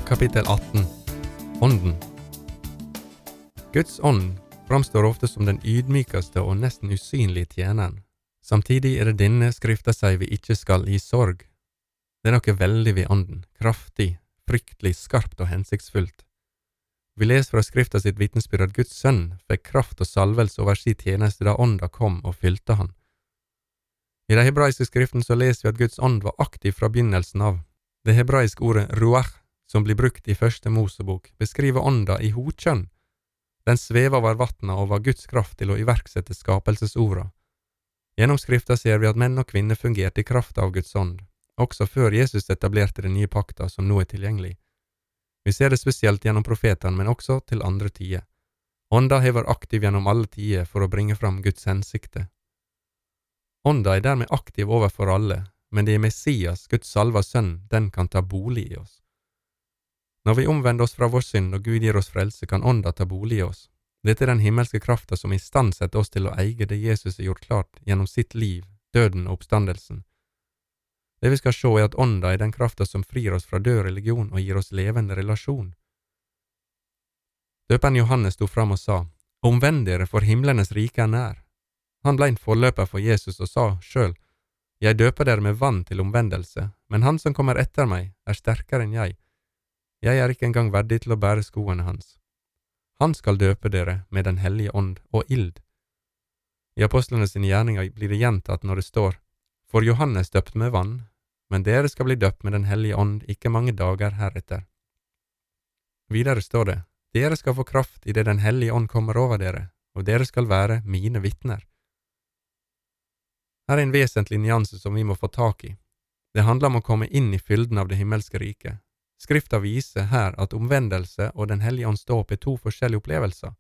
Kapittel 18. Ånden. Guds ånd framstår ofte som den ydmykeste og nesten usynlige tjeneren. Samtidig det denne skrifta sier vi ikke skal i sorg. Det noe veldig ved ånden, kraftig, fryktelig, skarpt og hensiktsfullt. Vi leser fra skrifta sitt vitnesbyrd at Guds sønn fikk kraft og salvelse over sin tjeneste da ånda kom og fylte han. I den hebraiske skriften så leser vi at Guds ånd var aktiv fra begynnelsen av. Det hebraiske ordet ruach, som blir brukt i første Mosebok, beskriver ånda i hodkjønn. Den svever over vattnet og var Guds kraft til å iverksette skapelsesorda. Gjennom skrifta ser vi at menn og kvinner fungerte i kraft av Guds ånd, også før Jesus etablerte den nye pakta som nå tilgjengelig. Vi ser det spesielt gjennom profetene, men også til andre tider. Ånda har vært aktiv gjennom alle tider for å bringe fram Guds hensikter. Ånda dermed aktiv overfor alle, men det Messias, Guds salva sønn, den kan ta bolig i oss. Når vi omvender oss fra vår synd og Gud gir oss frelse, kan ånda ta bolig i oss. Dette den himmelske krafta som istandsetter oss til å eie det Jesus har gjort klart gjennom sitt liv, døden og oppstandelsen. Det vi skal se at ånda den krafta som frir oss fra død religion og gir oss levende relasjon. Døperen Johannes stod fram og sa, «Omvend dere, for himlenes rike nær». Han ble en forløper for Jesus og sa selv, «Jeg døper dere med vann til omvendelse, men han som kommer etter meg sterkere enn jeg. Jeg ikke engang verdig til å bære skoene hans. Han skal døpe dere med den hellige ånd og ild». I apostlene sine gjerninger blir det gjentatt når det står, «For Johannes døpte med vann, men dere skal bli døpt med den hellige ånd ikke mange dager heretter». Videre står det, «Dere skal få kraft i det den hellige ånd kommer over dere, og dere skal være mine vitner». Her en vesentlig nyanse som vi må få tak i. Det handler om å komme inn i fylden av det himmelske riket. Skrifta viser her at omvendelse og den hellige ånds dåp to forskjellige opplevelser.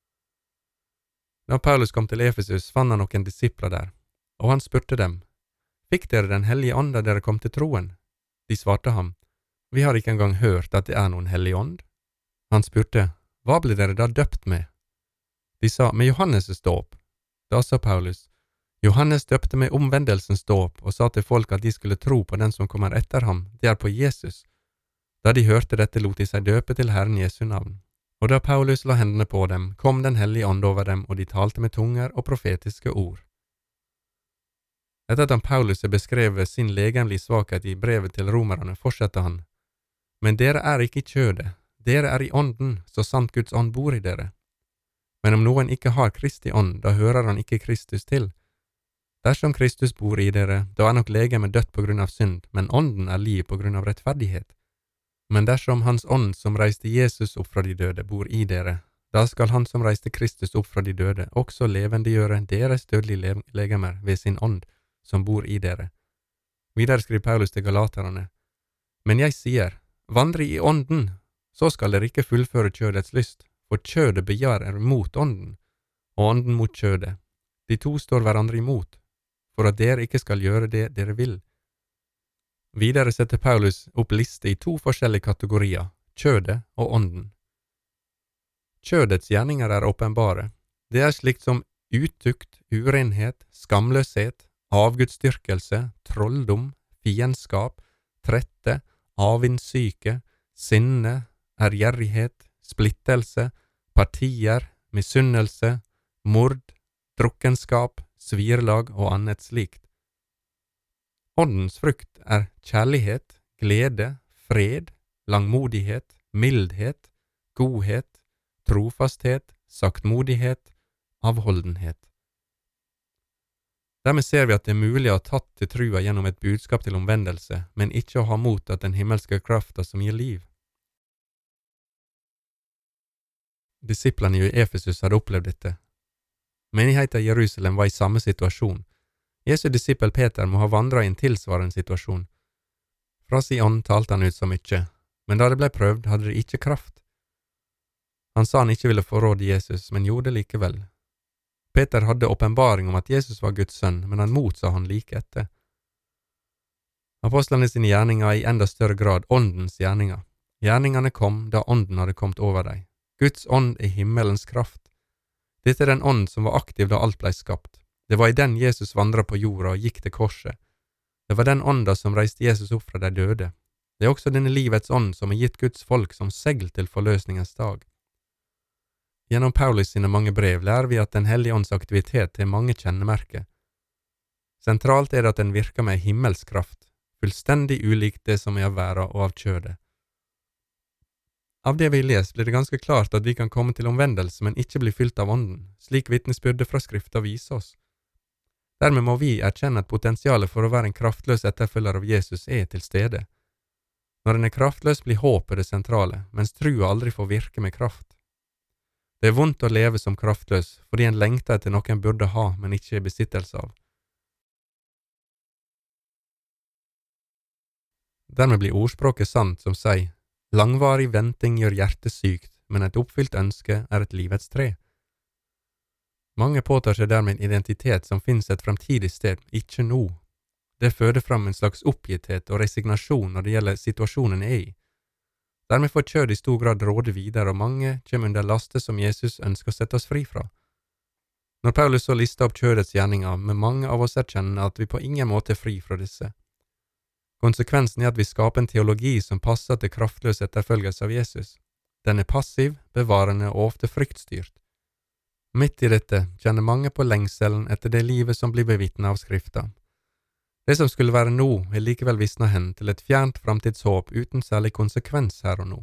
Da Paulus kom til Efesus, fant han noen disipler der, og han spurte dem, «Fikk dere den hellige ånd da dere kom til troen?» De svarte ham, «Vi har ikke engang hørt at det noen hellige ånd». Han spurte, «Hva ble dere da døpt med?» De sa, «Med Johannes' dåp». Da sa Paulus, «Johannes døpte med omvendelsens dåp og sa til folk at de skulle tro på den som kommer etter ham, det på Jesus. Da de hørte dette lot de seg døpe til Herren Jesu navn. Og da Paulus la hendene på dem, kom den hellige ånd over dem, og de talte med tunger og profetiske ord. Etter at Paulus beskrevet sin legemlige svakhet i brevet til romerne, fortsetter han, «Men dere ikke i kjødet, dere i ånden, så sant Guds ånd bor i dere. Men om noen ikke har Kristi ånd, da hører han ikke Kristus til. Dersom Kristus bor i dere, da nok legemet dødt på grunn av synd, men ånden liv på grunn av rettferdighet. Men dersom hans ånd som reiste Jesus opp fra de døde bor i dere, da skal han som reiste Kristus opp fra de døde også levendegjøre deres dødelige legemer ved sin ånd som bor i dere. Videre skriver Paulus til galaterne, «Men jeg sier, vandre i ånden, så skal dere ikke fullføre kjødets lyst, for kjødet begjærer mot ånden, og ånden mot kjødet. De to står hverandre imot, for at dere ikke skal gjøre det dere vil.» Videre setter Paulus opp liste i to forskjellige kategorier, kjødet og ånden. Kjødets gjerninger åpenbare. Det slikt som utukt, urenhet, skamløshet, avgudsdyrkelse, trolldom, fiendskap, trette, avindsyke, sinne, ærgjerrighet, splittelse, partier, misunnelse, mord, drukkenskap, svirlag og annet slikt. Åndens frukt kjærlighet, glede, fred, langmodighet, mildhet, godhet, trofasthet, saktmodighet, avholdenhet. Dermed ser vi at det mulig å ha tatt til trua gjennom et budskap til omvendelse, men ikke å ha mottatt den himmelske krafta som gir liv. Disiplene i Efesus hadde opplevd dette. Menigheten i Jerusalem var i samme situasjon. Jesu disippel Peter må ha vandret i en tilsvarende situasjon. Fra sin ånd talte han ut så mye, men da det ble prøvd, hadde det ikke kraft. Han sa han ikke ville forråde Jesus, men gjorde det likevel. Peter hadde åpenbaring om at Jesus var Guds sønn, men han motsa han like etter. Apostlene sine gjerninger i enda større grad åndens gjerninger. Gjerningene kom da ånden hadde kommet over dem. Guds ånd himmelens kraft. Dette den ånd som var aktiv da alt ble skapt. Det var i den Jesus vandret på jorda og gikk til korset. Det var den ånda som reiste Jesus opp fra de døde. Det er også denne livets ånd som er gitt Guds folk som segl til forløsningens dag. Gjennom Paulus sine mange brev lærer vi at Den hellige ånds aktivitet har mange kjennemerker. Sentralt er det at den virker med himmelsk kraft, fullstendig ulikt det som er av verda og av kjødet. Av det vi leser blir det ganske klart at vi kan komme til omvendelse, men ikke bli fylt av ånden, slik vitnesbyrdet fra Skrifta viser oss. Dermed må vi erkjenne at potensialet for å være en kraftløs etterfølger av Jesus er til stede. Når en er kraftløs blir håpet det sentrale, mens trua aldri får virke med kraft. Det er vondt å leve som kraftløs, fordi en lengter etter noe en burde ha, men ikke er besittelse av. Dermed blir ordspråket sant som sier, langvarig venting gjør hjertet sykt, men et oppfylt ønske er et livets tre. Mange påtar seg dermed en identitet som finnes et fremtidig sted, ikke nå. Det føder fram en slags oppgitthet og resignasjon når det gjelder situasjonen er i. Dermed får kjød i stor grad råde videre, og mange kommer under laste som Jesus ønsker å sette oss fri fra. Når Paulus så lister opp kjødets gjerninger, med mange av oss erkjenner at vi på ingen måte er fri fra disse. Konsekvensen er at vi skaper en teologi som passer til kraftløs etterfølgelse av Jesus. Den er passiv, bevarende og ofte fryktstyrt. Midt i dette kjenner mange på lengselen etter det livet som blir bevitnet av Skrifta. Det som skulle være nå, er likevel visnet hen til et fjernt framtidshåp uten særlig konsekvens her og nå.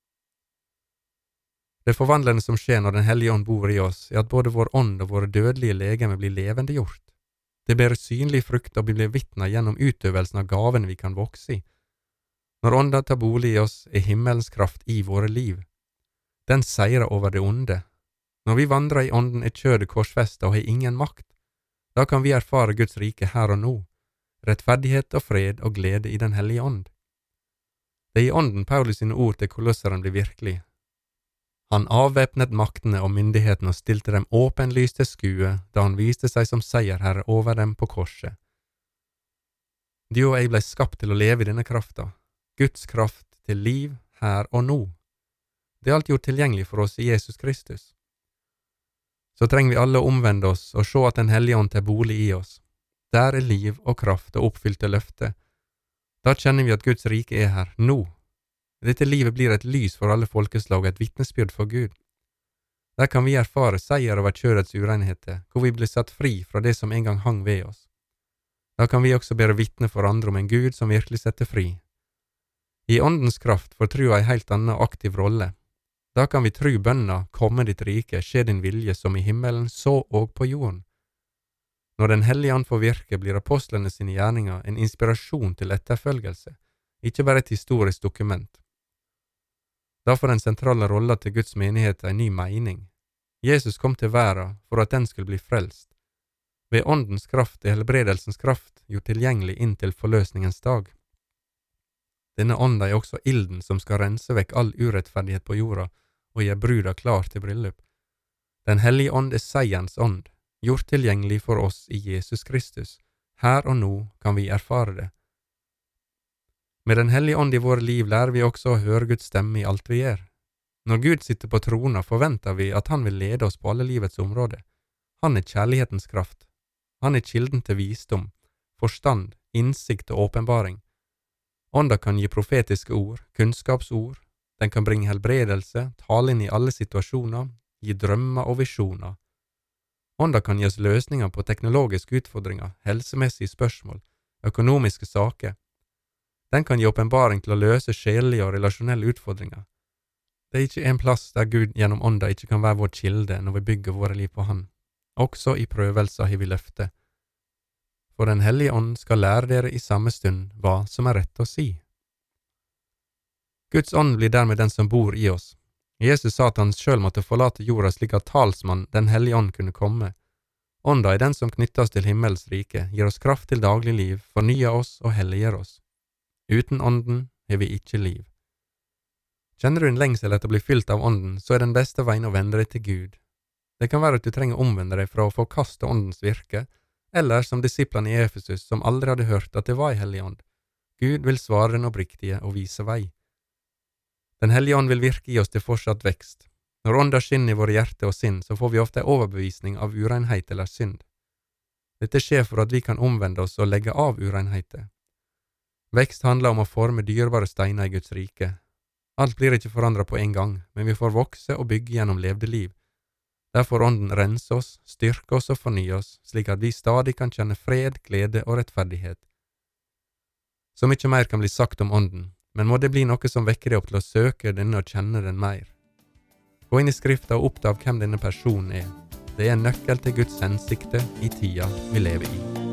Det forvandlende som skjer når Den hellige ånd bor i oss, er at både vår ånd og våre dødelige legeme blir levendegjort. Det bærer synlig frukt og blir vitnet gjennom utøvelsen av gaven vi kan vokse i. Når ånda tar bolig i oss, er himmelens kraft i våre liv. Den seirer over det onde. Når vi vandrer i ånden er kjødet korsfestet og har ingen makt. Da kan vi erfare Guds rike her og nå, rettferdighet og fred og glede i Den hellige ånd. Det er i ånden Paulus sine ord til kolosseren blir virkelig. Han avvæpnet maktene og myndighetene og stilte dem åpenlyst til skue, da han viste seg som seierherre over dem på korset. Du og jeg ble skapt til å leve i denne krafta, Guds kraft til liv her og nå. Det er alt gjort tilgjengelig for oss i Jesus Kristus. Så trenger vi alle å omvende oss og se at Den hellige ånd tar bolig i oss. Der er liv og kraft og oppfylte løfte. Da kjenner vi at Guds rike er her, nå. Dette livet blir et lys for alle folkeslag og et vitnesbyrd for Gud. Der kan vi erfare seier over kjødets urenheter, hvor vi blir satt fri fra det som en gang hang ved oss. Da kan vi også bære vitne for andre om en Gud som virkelig setter fri. I åndens kraft får trua en helt annen aktiv rolle. Da kan vi tru bønna, komme ditt rike, skje din vilje som i himmelen, så og på jorden. Når Den hellige ånd får virke, blir apostlene sine gjerninger en inspirasjon til etterfølgelse, ikke bare et historisk dokument. Da får den sentrale rolla til Guds menighet en ny mening. Jesus kom til verden for at den skulle bli frelst. Ved åndens kraft er helbredelsens kraft gjort tilgjengelig inn til forløsningens dag. Denne ånda er også ilden som skal rense vekk all urettferdighet på jorda og gjøre bruda klar til bryllup. Den hellige ånd er seierens ånd, gjort tilgjengelig for oss i Jesus Kristus. Her og nå kan vi erfare det. Med Den hellige ånd i våre liv lærer vi også å høre Guds stemme i alt vi gjør. Når Gud sitter på trona, forventer vi at han vil lede oss på alle livets områder. Han er kjærlighetens kraft. Han er kilden til visdom, forstand, innsikt og åpenbaring. Ånda kan gi profetiske ord, kunnskapsord, den kan bringe helbredelse, tale inn i alle situasjoner, gi drømmer og visjoner. Ånda kan gi oss løsninger på teknologiske utfordringer, helsemessige spørsmål, økonomiske saker. Den kan gi åpenbaring til å løse sjelelige og relasjonelle utfordringer. Det er ikke en plass der Gud gjennom ånda ikke kan være vår kilde når vi bygger våre liv på Han. Også i prøvelser har vi løfte. For Den hellige ånd skal lære dere i samme stund hva som er rett å si. Guds ånd blir dermed den som bor i oss. Jesus sa at han selv måtte forlate jorda slik at talsmann, Den hellige ånd, kunne komme. Ånda er den som knytter oss til himmels rike, gir oss kraft til daglig liv, fornyer oss og helliger oss. Uten ånden har vi ikke liv. Kjenner du en lengsel etter å bli fylt av ånden, så er den beste veien å vende deg til Gud. Det kan være at du trenger å omvende deg fra å forkaste åndens virke, eller som disiplene i Efesus som aldri hadde hørt at det var en hellig ånd. Gud vil svare den oppriktige og vise vei. Den hellige ånd vil virke i oss til fortsatt vekst. Når ånda skinner i våre hjerte og sinn, så får vi ofte en overbevisning av urenhet eller synd. Dette skjer for at vi kan omvende oss og legge av urenheter. Vekst handler om å forme dyrebare steiner i Guds rike. Alt blir ikke forandret på en gang, men vi får vokse og bygge gjennom levde liv. Der får Ånden rense oss, styrke oss og fornye oss, slik at vi stadig kan kjenne fred, glede og rettferdighet. Så mye mer kan bli sagt om Ånden, men må det bli noe som vekker deg opp til å søke denne og kjenne den mer. Gå inn i Skrifta og oppdav hvem denne personen er. Det er en nøkkel til Guds hensikter i tida vi lever i.